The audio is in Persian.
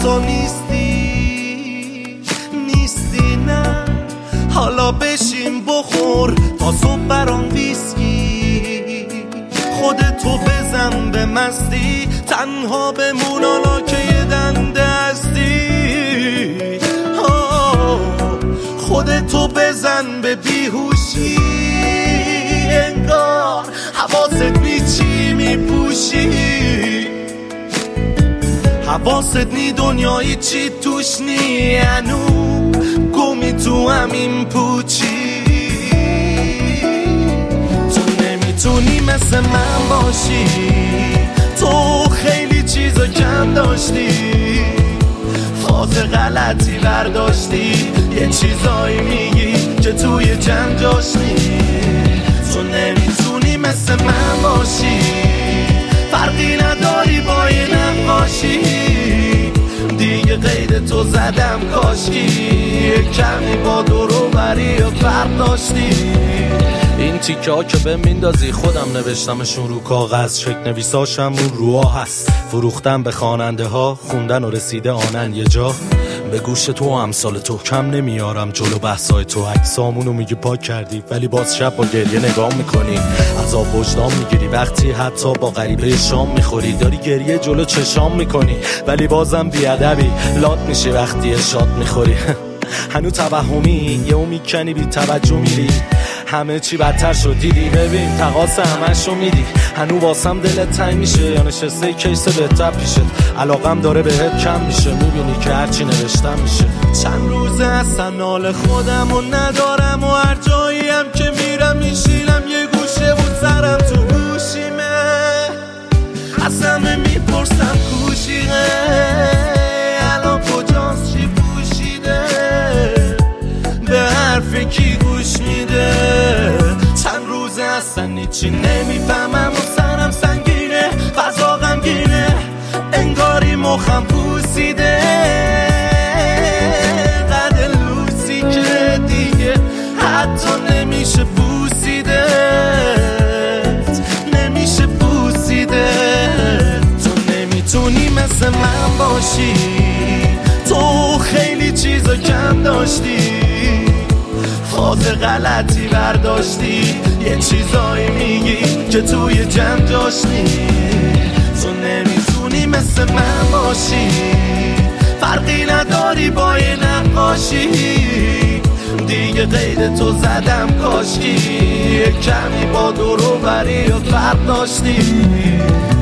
تو نیستی نه. حالا بشین بخور تا صبح برام ویسکی، خودتو بزن به مستی، تنها بمون حالا که یه دنده هستی. خودتو بزن به بیهوشی، انگار حواست چی میپوشی، حواست نی دنیایی چی توش نی، هنو گمی تو همین پوچی. تو نمیتونی مثل من باشی، تو خیلی چیزا کم داشتی، فاز غلطی برداشتی، یه چیزایی میگی که توی جمع جاشتی. تو نمیتونی مثل من باشی، فرقی نداری با یه نقاشی، دیگه قید تو زدم کاشکی، کمی با دورو بری و فرق داشتی. این تیکه ها که به میندازی خودم نوشتمشون رو کاغذ، شک نویساشم اون روها هست، فروختم به خواننده ها، خوندن و رسیده آنن یه جا. به گوش تو و امثال تو کم نمیارم جلو بحثای تو، عکسامونو میگی پاک کردی ولی باز شب با گریه نگاه میکنی، عذاب وجدان میگیری وقتی حتی با غریبه شام میخوری، داری گریه جلو چشام میکنی ولی بازم بیادبی، لات میشی وقتی شاد میخوری. هنو توهمی یهو میکنی بی توجه میری، همه چی بدتر شد دیدی، ببین تقاص همشو میدی، هنو واسم دلت تنگ میشه یا نشسته کیس بهتر پیشت، علاقم داره بهت کم میشه، میبینی که هرچی نوشتم میشه. چند روزه اصلا نال خودم و ندارم و هر جایی هم که میرم میشینم یه گوشه بود سرم تو گوشیمه، از همه میپرسم کوشیه الان کجاست چی پوشیده، به حرف کی گوش میده. چند روزه اصلا نیچی نمیفهمم و سرم سنگینه، فضا غمگینه، انگاری مخم پوسیده، قد لوسی که دیگه حتی نمیشه پوسیده، نمیشه پوسیده. تو نمیتونی مثل من باشی، تو خیلی چیزا کم داشتی، فاز غلطی برداشتی، یه چیزایی میگی که توی جمع جاشتی. تو نمیتونی مثل من باشی، فرقی نداری با یه نقاشی، دیگه قید تو زدم کاشکی، کمی با دورو بری و فرق داشتی.